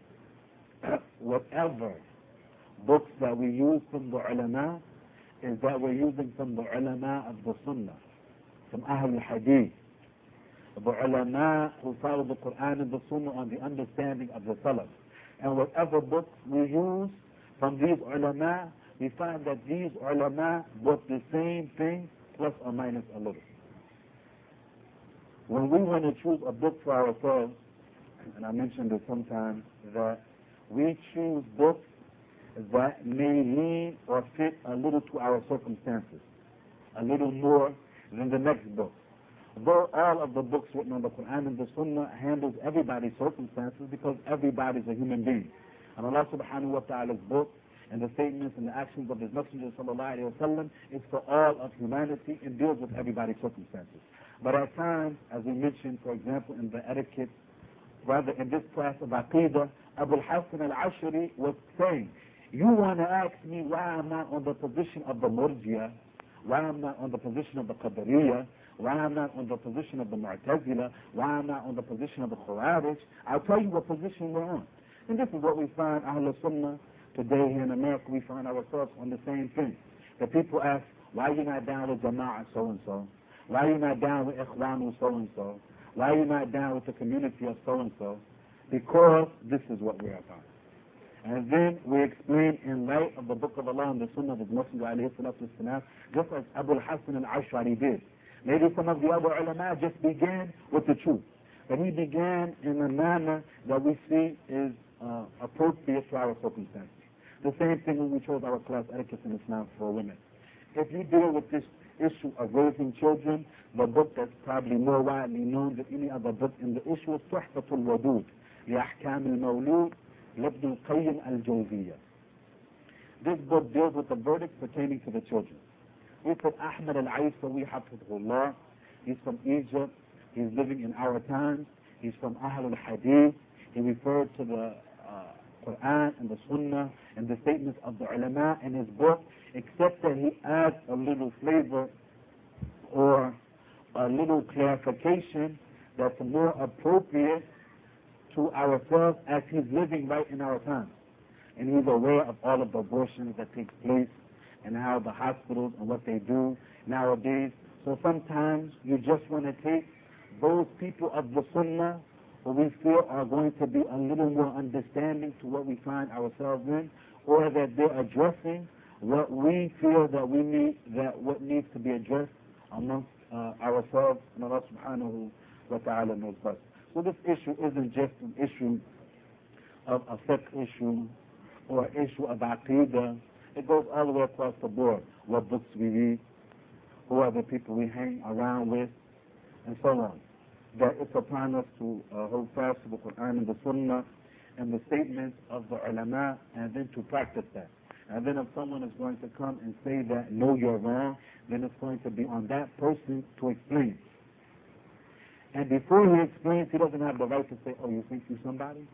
whatever books that we use from the ulama is that we're using from the ulama of the Sunnah, from Ahl al-Hadith, the ulama who follow the Quran and the Sunnah on the understanding of the Salaf. And whatever books we use from these ulama, we find that these ulama brought the same thing plus or minus a little. When we want to choose a book for ourselves, and I mentioned it sometimes, that we choose books that may lean or fit a little to our circumstances, a little more than the next book. Though all of the books written on the Quran and the Sunnah handles everybody's circumstances because everybody's a human being. And Allah subhanahu wa ta'ala's book and the statements and the actions of His Messenger sallallahu alayhi wa sallam is for all of humanity and deals with everybody's circumstances. But at times, as we mentioned, for example, in the etiquette, rather in this class of Aqidah, Abu al-Hasan al-Ashari was saying, you want to ask me why I'm not on the position of the Murji'ah, why I'm not on the position of the Qadariyah, why I'm not on the position of the Mu'tazila, why I'm not on the position of the Khawarij. I'll tell you what position we're on. And this is what we find Ahlul Sunnah today here in America. We find ourselves on the same thing. The people ask, why are you not down with Jama'ah so-and-so? Why are you not down with Ikhwanu so-and-so? Why are you not down with the community of so-and-so? Because this is what we are about. And then we explain in light of the Book of Allah and the Sunnah of His Messenger alayhi salatu wasalam, just as Abu al-Hasan al-Ash'ari did. Maybe some of the other ulama just began with the truth. But he began in a manner that we see is uh, appropriate to our circumstances. The same thing when we chose our class etiquette in Islam for women. If you deal with this issue of raising children, the book that's probably more widely known than any other book in the issue is Tuhfatul Wadud, لأحكام المولود لابن القيم الجوزية. This book deals with the verdicts pertaining to the children. We said Ahmad al-Aysawi hafidhullah, he's from Egypt, he's living in our times, he's from Ahl al-Hadith, he referred to the uh, Quran and the Sunnah and the statements of the ulama in his book, except that he adds a little flavor or a little clarification that's more appropriate to ourselves as he's living right in our times. And he's aware of all of the abortions that take place and how the hospitals and what they do nowadays. So sometimes you just want to take those people of the Sunnah who we feel are going to be a little more understanding to what we find ourselves in, or that they're addressing what we feel that we need, that what needs to be addressed amongst uh, ourselves, and Allah subhanahu wa ta'ala knows best. So this issue isn't just an issue of a fiqh issue or an issue of aqidah. It goes all the way across the board. What books we read, who are the people we hang around with, and so on. That it's upon us to uh, hold fast to the Quran and the Sunnah and the statements of the ulama, and then to practice that. And then if someone is going to come and say that, no, you're wrong, then it's going to be on that person to explain. And before he explains, he doesn't have the right to say, oh, you think you're somebody?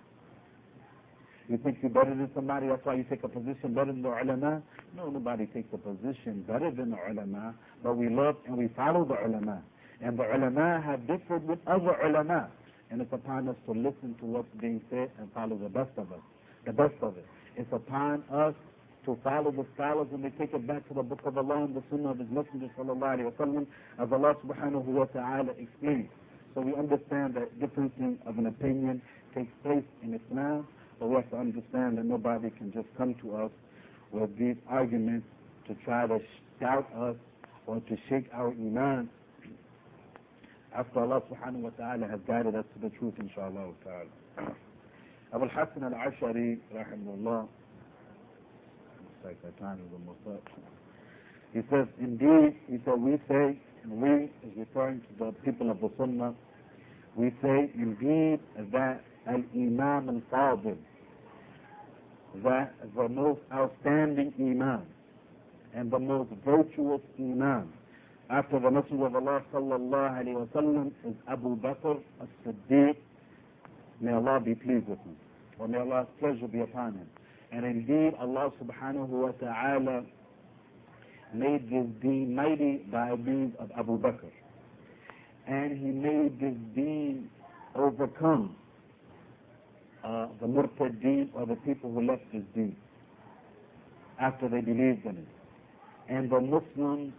You think you're better than somebody, that's why you take a position better than the ulama? No, nobody takes a position better than the ulama, but we love and we follow the ulama. And the ulama have differed with other ulama. And it's upon us to listen to what's being said and follow the best of us, the best of it. It's upon us to follow the scholars when they take it back to the Book of Allah and the Sunnah of His Messenger sallallahu alayhi wa sallam, as Allah subhanahu wa ta'ala explains. So we understand that differencing of an opinion takes place in Islam, but we have to understand that nobody can just come to us with these arguments to try to doubt us or to shake our iman after Allah subhanahu wa ta'ala has guided us to the truth, inshallah ta'ala. Abu al-Hasan al-Ash'ari, rahimahullah, looks like that time is almost up. He says, indeed, he said, we say, and we is referring to the people of the Sunnah, we say indeed that al-Imam al-Fadil, that the most outstanding Imam and the most virtuous Imam after the Messenger of Allah sallallahu alayhi wa sallam is Abu Bakr as-Siddiq, may Allah be pleased with him, or may Allah's pleasure be upon him. And indeed Allah subhanahu wa ta'ala made this deen mighty by means of Abu Bakr. And he made this deen overcome uh, the murtadeen, or the people who left this deen after they believed in it. And the Muslims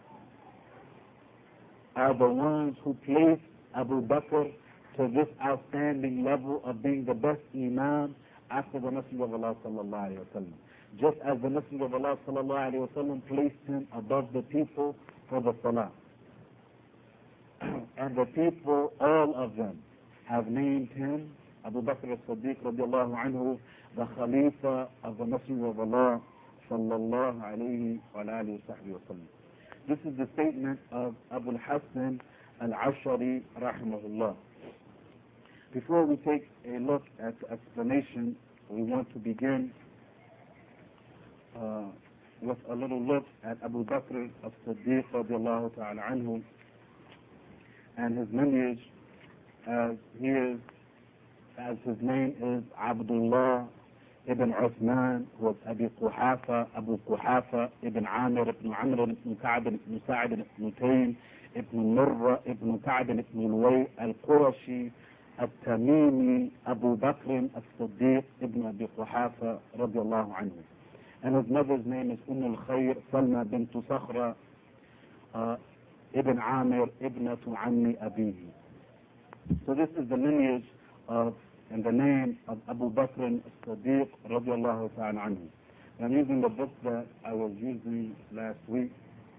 are the ones who placed Abu Bakr to this outstanding level of being the best Imam after the Messenger of Allah sallallahu alayhi wa sallam. Just as the Messenger of Allah sallallahu alayhi wa sallam placed him above the people for the Salah. And the people, all of them, have named him Abu Bakr as-Siddiq radiallahu anhu, the Khalifa of the Messenger of Allah sallallahu alayhi wa alihi wa sallam. This is the statement of Abu al-Hasan al-Ash'ari rahimahullah. Before we take a look at the explanation, we want to begin uh, with a little look at Abu Bakr as-Siddiq radiallahu ta'ala anhu and his lineage, as he is, as his name is Abdullah ibn Uthman, who was Abi Quhafa, Abu Quhafa ibn Amir ibn Amr ibn Ka'b ibn Sa'd ibn Taym ibn Murra ibn Ka'b ibn Luway al-Qurashi al-Tamimi Abu Bakr as-Siddiq ibn Abi Quhafa radiallahu anhu. And his mother's name is Umm al-Khayr Salma bint Sakhra uh, ibn Amir ibnatu Ammi Abihi. So this is the lineage of and the name of Abu Bakr as-Siddiq radiallahu ta'ala anhu. I'm using the book that I was using last week,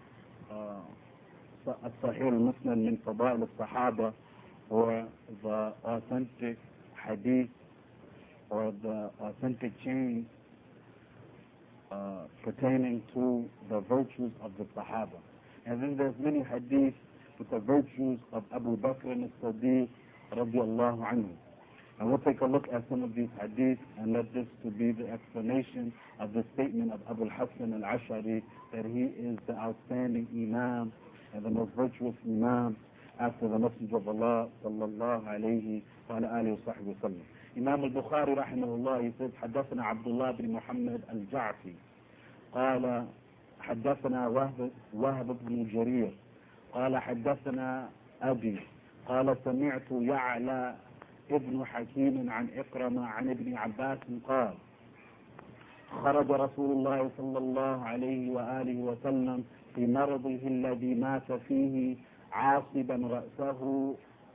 uh, Sahih al-Musnad min Fadail al-Sahaba, or the authentic hadith, or the authentic chain uh, pertaining to the virtues of the Sahaba. And then there's many hadiths with the virtues of Abu Bakr as-Siddiq radiallahu anhu. And we'll take a look at some of these hadiths and let this to be the explanation of the statement of Abu al-Hasan al-Ash'ari that he is the outstanding Imam and the most virtuous Imam after the Messenger of Allah sallallahu alayhi wa alihi wa sahbihi wa sallam. Imam al-Bukhari rahimahullah, he says, حدثنا عبد الله بن محمد الجعفي قال حدثنا وهب وهب بن جرير قال حدثنا أبي قال سمعت يعلى ابن حكيم عن إكرمة عن ابن عباس قال خرج رسول الله صلى الله عليه وآله وسلم في مرضه الذي مات فيه عاصبا رأسه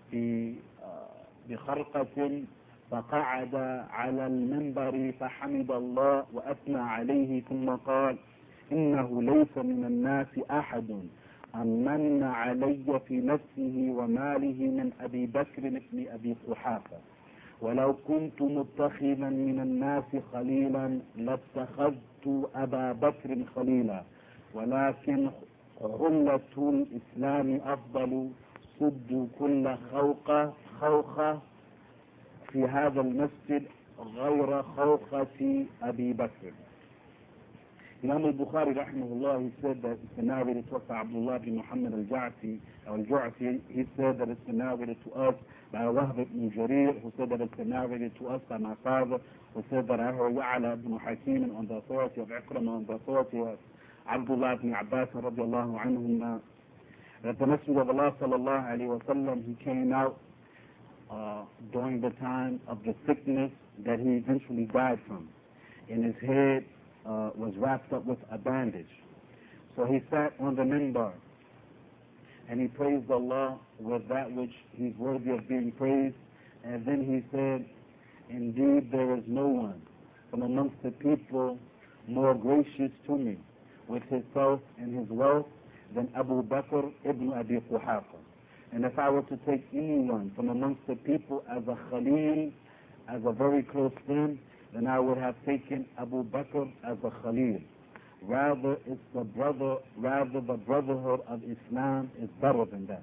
بخرقة فقعد على المنبر فحمد الله وأثنى عليه ثم قال إنه ليس من الناس أحد أمن علي في نفسه وماله من أبي بكر بن أبي قحافة ولو كنت متخذا من الناس خليلا لاتخذت أبا بكر خليلا ولكن خلة الإسلام أفضل سد كل خوقة خوخة في هذا المسجد غير خوخة أبي بكر. Imam al-Bukhari rahimahullah, he said that it's been narrated to us by Abdullah ibn Muhammad al-Ja'fi, al-Ju'fi. He said that it's been narrated to us by Wahb ibn Jarir, who said that it's been narrated to us by my father, who said that I heard Ya'la ibn Hakim on the authority of Ikramah, on the authority of Abdullah ibn Abbas radiallahu anhum, that the Messenger of Allah sallallahu alayhi wa sallam, he came out uh, during the time of the sickness that he eventually died from. In his head Uh, was wrapped up with a bandage. So he sat on the minbar and he praised Allah with that which he's worthy of being praised. And then he said, indeed there is no one from amongst the people more gracious to me with his health and his wealth than Abu Bakr ibn Abi Quhafa. And if I were to take anyone from amongst the people as a Khalil, as a very close friend, then I would have taken Abu Bakr as a Khalil. Rather, it's the brother, rather the brotherhood of Islam is better than that.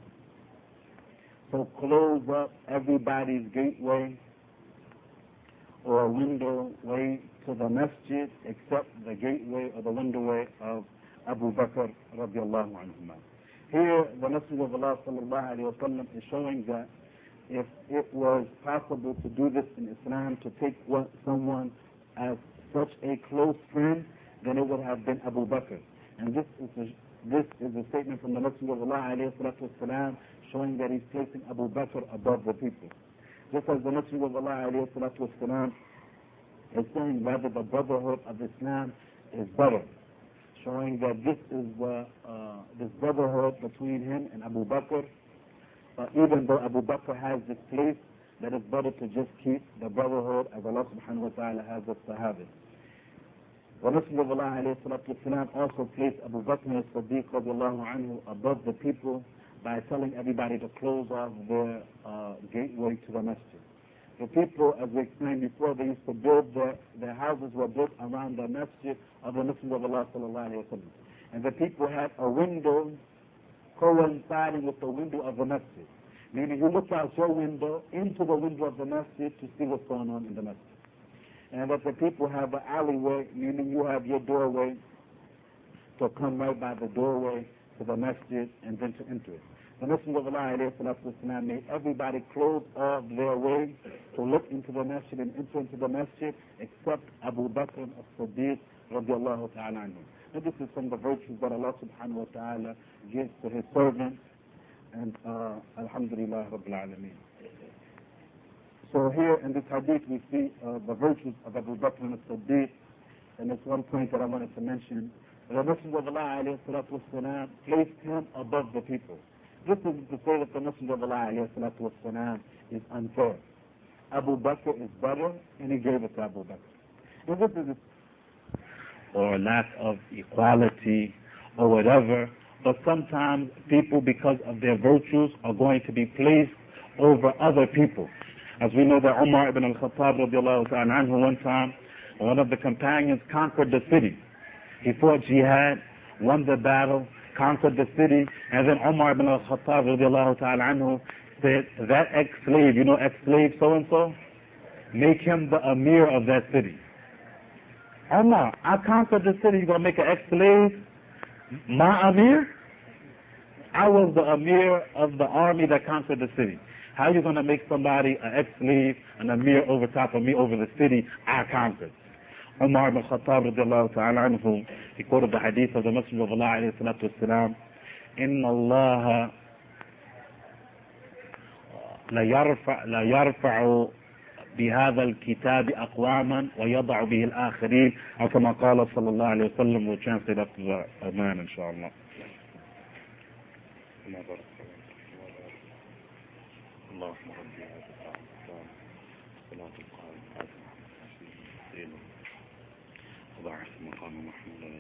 So close up everybody's gateway or window way to the masjid except the gateway or the window way of Abu Bakr radiallahu anhu. Here, the Messenger of Allah sallallahu alayhi wa sallam is showing that if it was possible to do this in Islam, to take what, someone as such a close friend, then it would have been Abu Bakr. And this is a, this is a statement from the Messenger of Allah alayhi salatu wasalam, showing that he's placing Abu Bakr above the people. Just as the Messenger of Allah alayhi salatu wasalam is saying rather the brotherhood of Islam is better, showing that this is the, uh, this brotherhood between him and Abu Bakr. Uh, even though Abu Bakr has this place, that it's better to just keep the brotherhood as Allah subhanahu wa ta'ala has the Sahaba. The Messenger of Allah alayhi salatu wasalam also placed Abu Bakr as-Siddiq radiallahu anhu above the people by telling everybody to close off their uh, gateway to the masjid. The people, as we explained before, they used to build their, their houses were built around the masjid of the Messenger of Allah sallallahu alayhi wa sallam. And the people had a window coinciding with the window of the masjid. Meaning you look out your window into the window of the masjid to see what's going on in the masjid. And that the people have an alleyway, meaning you have your doorway to come right by the doorway to the masjid and then to enter it. The Messenger of Allah alayhi salatu wasalam made everybody close off their way to look into the masjid and enter into the masjid except Abu Bakr as-Siddiq radiallahu ta'ala anhu. And this is from the virtues that Allah subhanahu wa ta'ala gives to his servants. And uh, alhamdulillah rabbil alameen. So here in this hadith we see uh, the virtues of Abu Bakr as-Siddiq. And it's one point that I wanted to mention. The Messenger of Allah alayhi salatu wasalam placed him above the people. This is to say that the Messenger of Allah alayhi salatu wasalam is unfair. Abu Bakr is better, and he gave it to Abu Bakr. And this is or lack of equality or whatever, but sometimes people, because of their virtues, are going to be placed over other people. As we know that Umar ibn al-Khattab radiallahu ta'ala anhu one time, one of the companions conquered the city. He fought jihad, won the battle, conquered the city, and then Umar ibn al-Khattab radiallahu ta'ala anhu said, that ex-slave, you know ex-slave so-and-so, make him the emir of that city. Umar, I conquered the city, you're going to make an ex-slave my emir? I was the emir of the army that conquered the city. How are you going to make somebody an ex-slave, an emir over top of me over the city I conquered? Umar ibn Khattab radiallahu ta'ala anhu, he quoted the hadith of the Messenger of Allah alayhi salatu wasalam, Inna Allah la yarfa' la yarfa'u بهذا الكتاب أقواما ويضع به الآخرين أو كما قال صلى الله عليه وسلم. We'll translate after the Amen inshallah. اللهم رب هذا الدعاء صلاة القائم وضع مقام محمود.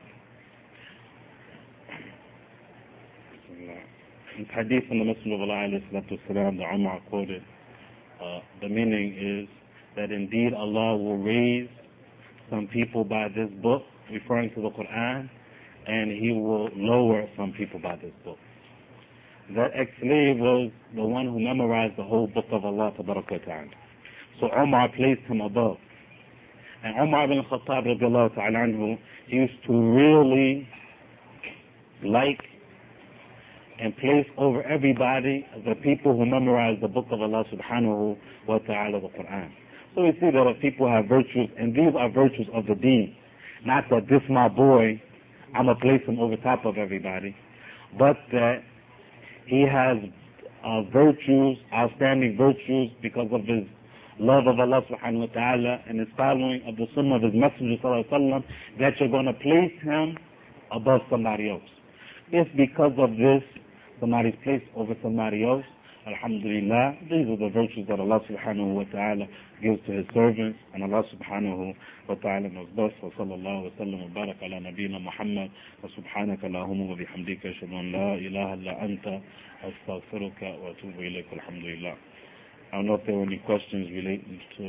In hadith from the Messenger of Allah alayhi salatu wasalam, the Umar quoted, Uh, the meaning is that indeed Allah will raise some people by this book, referring to the Quran, and He will lower some people by this book. That ex-slave was the one who memorized the whole book of Allah tabaraka wa ta'ala. So Umar placed him above. And Umar ibn Khattab radiallahu ta'ala anhu, he used to really like and place over everybody the people who memorize the book of Allah subhanahu wa ta'ala, the Quran. So we see that if people have virtues, and these are virtues of the deen, not that this my boy, I'm going to place him over top of everybody, but that he has uh, virtues, outstanding virtues, because of his love of Allah subhanahu wa ta'ala and his following of the sunnah of his messenger sallallahu alaihi wasallam, that you're going to place him above somebody else. If because of this somebody's placed over somebody else, alhamdulillah, these are the virtues that Allah subhanahu wa ta'ala gives to his servants, and Allah subhanahu wa ta'ala knows best. Wa sallallahu wa sallam wa barak ala nabiyyina Muhammad wa subhanaka Allahumma wa bihamdika ashhadu an la ilaha illa anta astaghfiruka wa atubu ilayk. Alhamdulillah. I don't know if there were any questions relating to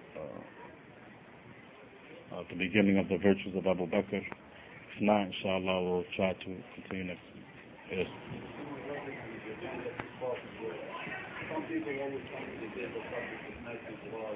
uh, uh, the beginning of the virtues of Abu Bakr. If not, inshallah, we'll try to continue next week. Yes. Some people always come to the table subject of message law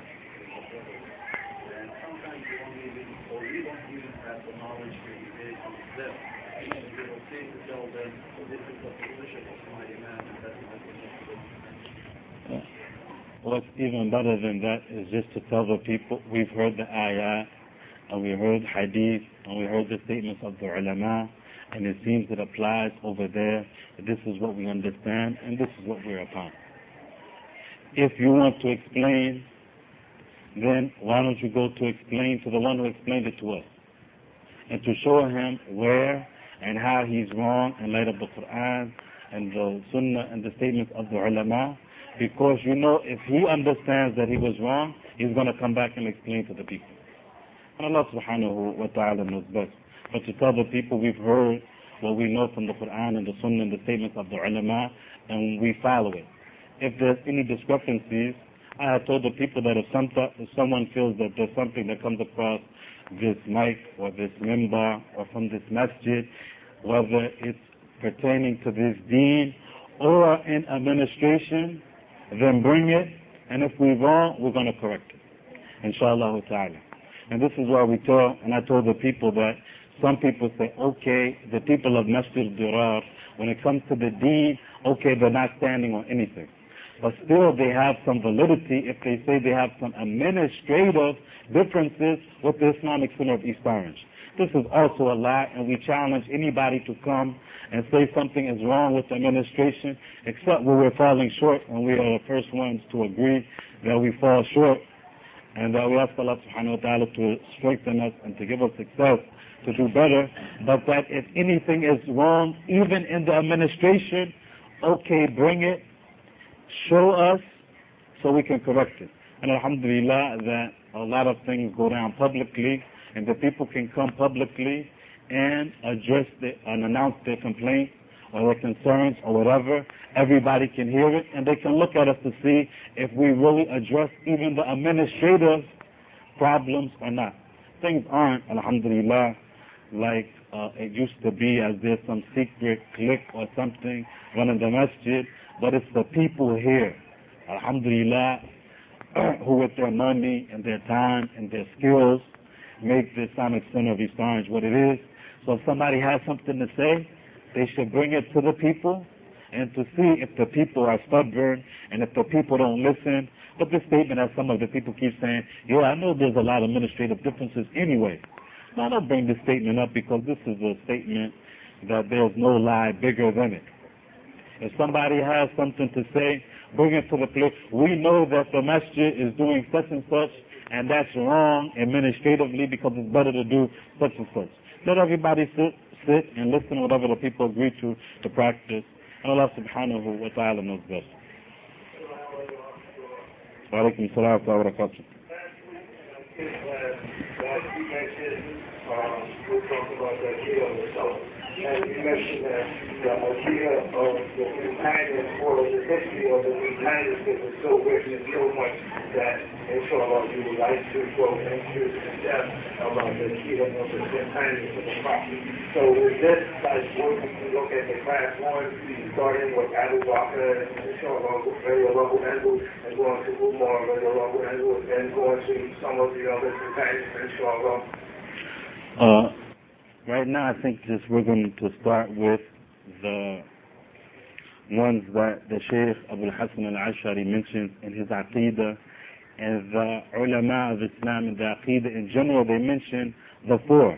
and sometimes you don't even, or we don't even have the knowledge to engage with them. And we will say to tell them, this is the position of my imam and that's my position. What's even better than that is just to tell the people, we've heard the ayah, and we heard hadith, and we heard the statements of the ulama, and it seems it applies over there. This is what we understand, and this is what we're upon. If you want to explain, then why don't you go to explain to the one who explained it to us, and to show him where and how he's wrong in light of the Quran and the Sunnah and the statements of the ulama, because you know if he understands that he was wrong, he's going to come back and explain to the people. And Allah subhanahu wa ta'ala knows best. But to tell the people we've heard what we know from the Quran and the Sunnah and the statements of the ulama, and we follow it. If there's any discrepancies, I have told the people that if, some, if someone feels that there's something that comes across this mic or this minbar or from this masjid, whether it's pertaining to this deen or in administration, then bring it, and if we're wrong, we're going to correct it, inshallah ta'ala. And this is why we tell, and I told the people that some people say, okay, the people of Masjid Dirar, when it comes to the deen, okay, they're not standing on anything. But still they have some validity if they say they have some administrative differences with the Islamic Center of East Orange. This is also a lie, and we challenge anybody to come and say something is wrong with the administration, except when we're falling short, and we are the first ones to agree that we fall short, and that we ask Allah subhanahu wa ta'ala to strengthen us and to give us success to do better. But that if anything is wrong, even in the administration, okay, bring it, show us, so we can correct it. And alhamdulillah that a lot of things go down publicly, and the people can come publicly and address the, and announce their complaint or their concerns or whatever. Everybody can hear it, and they can look at us to see if we really address even the administrative problems or not. Things aren't, alhamdulillah, like uh, it used to be, as there's some secret clique or something running the masjid, but it's the people here, alhamdulillah, who with their money and their time and their skills make the Islamic Center of East Orange what it is. So if somebody has something to say, they should bring it to the people and to see if the people are stubborn and if the people don't listen. But this statement, as some of the people keep saying, yeah, I know there's a lot of administrative differences anyway. Now, I don't bring this statement up because this is a statement that there's no lie bigger than it. If somebody has something to say, bring it to the place. We know that the masjid is doing such and such, and that's wrong administratively because it's better to do such and such. Let everybody sit, sit and listen to whatever the people agree to, to practice. And Allah subhanahu wa ta'ala knows best. Wa alaikum assalam wa barakatuh. We're talking about the idea of the soul. And you mentioned that the idea of the companion or the history of the companionship is so rich and so much that, inshallah, you would like to go into the depth about the idea of the companionship of the Prophet. So with this, like, what we can look at the class one, starting with Abu Bakr, inshallah, very level Andrew, and going to Umar, very level Andrew, and going to some of the other companions, inshallah. Uh, right now, I think just we're going to start with the ones that the Shaykh Abu Hassan al-Ash'ari mentioned in his Aqidah, and the ulama of Islam in the Aqidah in general, they mentioned the four.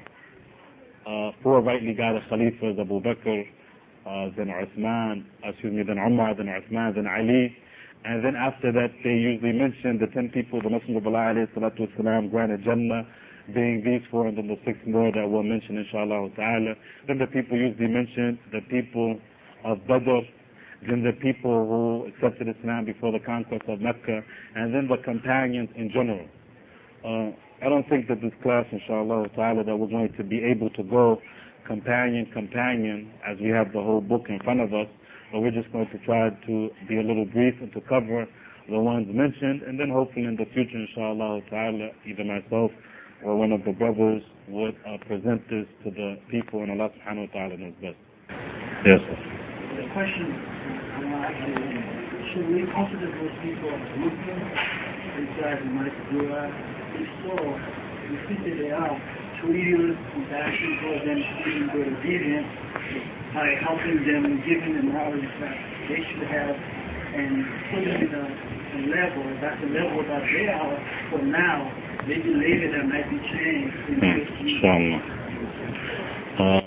Uh, four rightly guided Khalifas, Abu Bakr, uh, then Uthman, excuse me, then Umar, then Uthman, then Ali. And then after that, they usually mention the ten people, the Messenger of Allah alayhi salatu wasalam, granted Jannah, being these four, and then the six more that we'll mention inshallah ta'ala. Then the people usually mention the people of Badr, then the people who accepted Islam before the conquest of Mecca, and then the companions in general. Uh, I don't think that this class, inshallah ta'ala, that we're going to be able to go companion, companion, as we have the whole book in front of us, but we're just going to try to be a little brief and to cover the ones mentioned, and then hopefully in the future, inshallah ta'ala, either myself or one of the brothers would uh, present this to the people, and Allah subhanahu wa ta'ala knows best. Yes, sir. The question I want to ask you, should we consider those people as Muslims inside the Masjid? If so, we think that they are, should we use compassion for them to good obedience by helping them, giving them knowledge that they should have, and putting them in a, a level, that's the level that they are for now. Maybe later that might be changed. Inshallah. Uh,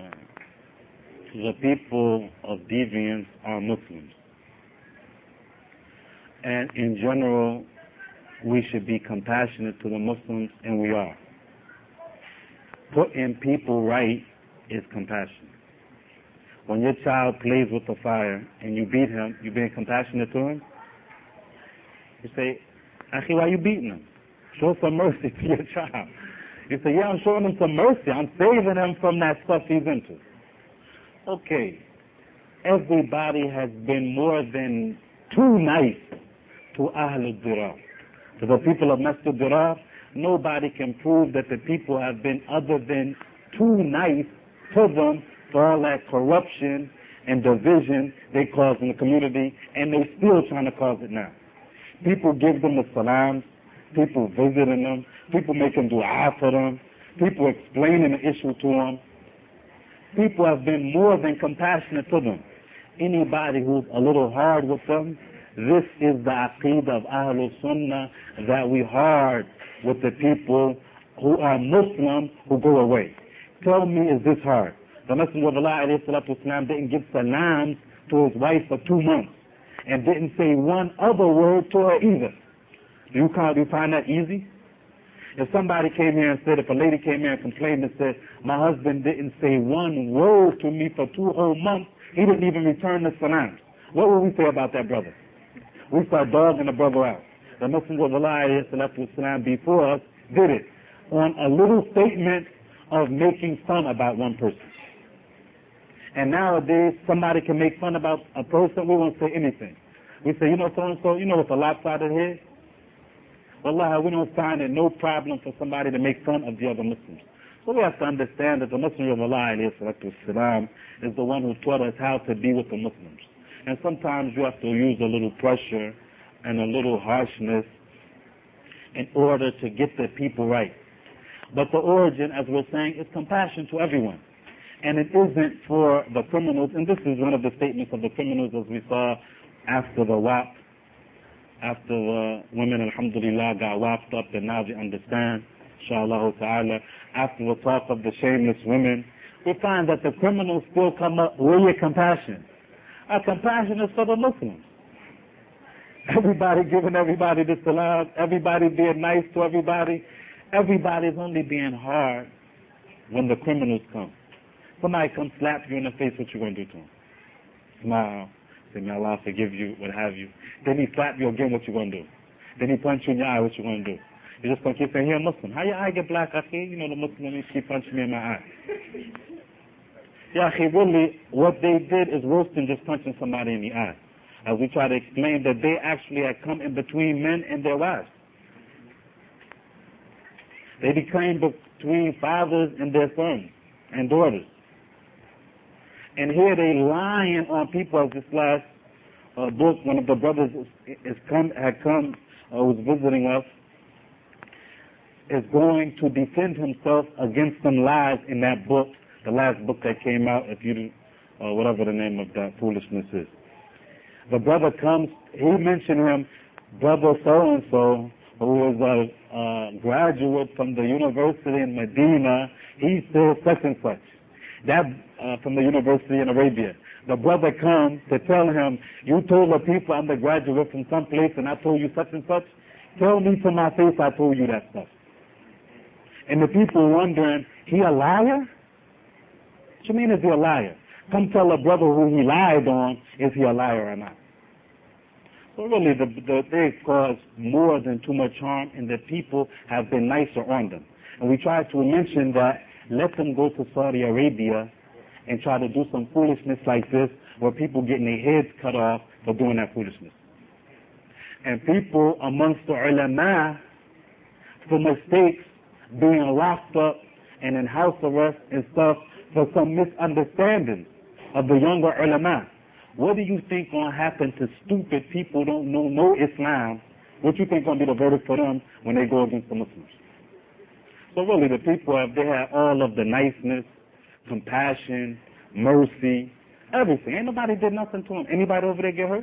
the people of deviance are Muslims. And in general, we should be compassionate to the Muslims, and we are. Putting people right is compassion. When your child plays with the fire and you beat him, you being compassionate to him? You say, Akhi, why are you beating him? Show some mercy to your child. You say, yeah, I'm showing him some mercy. I'm saving him from that stuff he's into. Okay. Everybody has been more than too nice to Ahl al-Dirar. To the people of Masjid Dirar, nobody can prove that the people have been other than too nice to them for all that corruption and division they caused in the community, and they're still trying to cause it now. People give them the salams, people visiting them, people making dua for them, people explaining the issue to them. People have been more than compassionate to them. Anybody who's a little hard with them, this is the aqeedah of Ahlul Sunnah, that we hard with the people who are Muslim who go away. Tell me, is this hard? The Messenger of Allah alayhi salatu wasalam didn't give salams to his wife for two months and didn't say one other word to her either. Do you, do you find that easy? If somebody came here and said, if a lady came here and complained and said, my husband didn't say one word to me for two whole months, he didn't even return the salams, what would we say about that brother? We start dogging the brother out. The Messenger of Allah alayhi salatu wasalam before us did it on a little statement of making fun about one person. And nowadays, somebody can make fun about a person, we won't say anything. We say, you know, so-and-so, you know what's a lopsided head? Wallahi, we don't find it no problem for somebody to make fun of the other Muslims. So we have to understand that the Messenger of Allah alayhi salatu wasalam is the one who taught us how to be with the Muslims. And sometimes you have to use a little pressure and a little harshness in order to get the people right. But the origin, as we're saying, is compassion to everyone. And it isn't for the criminals, and this is one of the statements of the criminals as we saw after the W A P, after the women, alhamdulillah, got whopped up, and now they understand, inshallah ta'ala. After the talk of the shameless women, we find that the criminals still come up, where your compassion? Our compassion is for the Muslims. Everybody giving everybody the salam, everybody being nice to everybody. Everybody's only being hard when the criminals come. Somebody come slap you in the face, what you going to do to him? Smile, say, may Allah forgive you, what have you. Then he slap you again, what you going to do? Then he punch you in your eye, what you going to do? You're just going to keep saying, you're a Muslim. How your eye get black, akhi? You know the Muslim, he keep punching me in my eye. Yeah, akhi, really, what they did is worse than just punching somebody in the eye. As we try to explain that they actually had come in between men and their wives. They became between fathers and their sons and daughters. And here they lying on people. As this last uh, book, one of the brothers is, is come, had come, uh, was visiting us, is going to defend himself against some lies in that book, the last book that came out, if you, uh, whatever the name of that foolishness is. The brother comes, he mentioned him, brother so-and-so, who was a, a graduate from the university in Medina, he said such and such. That uh, from the university in Arabia. The brother comes to tell him, you told the people I'm the graduate from some place and I told you such and such. Tell me to my face I told you that stuff. And the people wondering, he a liar? What you mean is he a liar? Come tell a brother who he lied on, is he a liar or not? So really, the, the, they caused more than too much harm, and the people have been nicer on them. And we try to mention that, let them go to Saudi Arabia and try to do some foolishness like this, where people getting their heads cut off for doing that foolishness. And people amongst the ulama, for mistakes, being locked up and in house arrest and stuff for some misunderstandings of the younger ulama. What do you think going to happen to stupid people who don't know no Islam? What do you think going to be the verdict for them when they go against the Muslims? So really the people, have they had all of the niceness, compassion, mercy, everything. Ain't nobody did nothing to them. Anybody over there get hurt?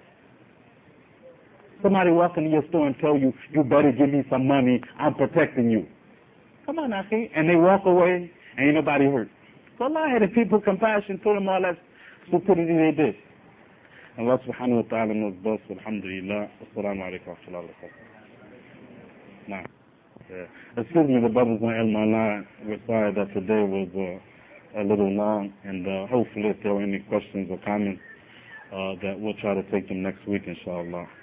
Somebody walk into your store and tell you, you better give me some money, I'm protecting you. Come on, Aki. And they walk away, and ain't nobody hurt. So Allah had the people compassion to them all that stupidity they did. Allah subhanahu wa ta'ala knows best. Alhamdulillah. Assalamu alaikum wa rahmatullahi wa barakatuh. Nah. Yeah. Excuse me, the brothers on El Malai. We're sorry that today was uh, a little long, and uh, hopefully if there are any questions or comments, uh, that we'll try to take them next week, inshallah.